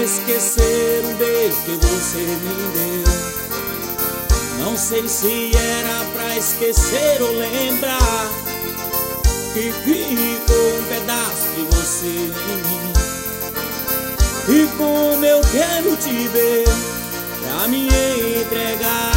esquecer um beijo que você me deu. Não sei se era pra esquecer ou lembrar que ficou um pedaço de você em mim. E como eu quero te ver pra me entregar.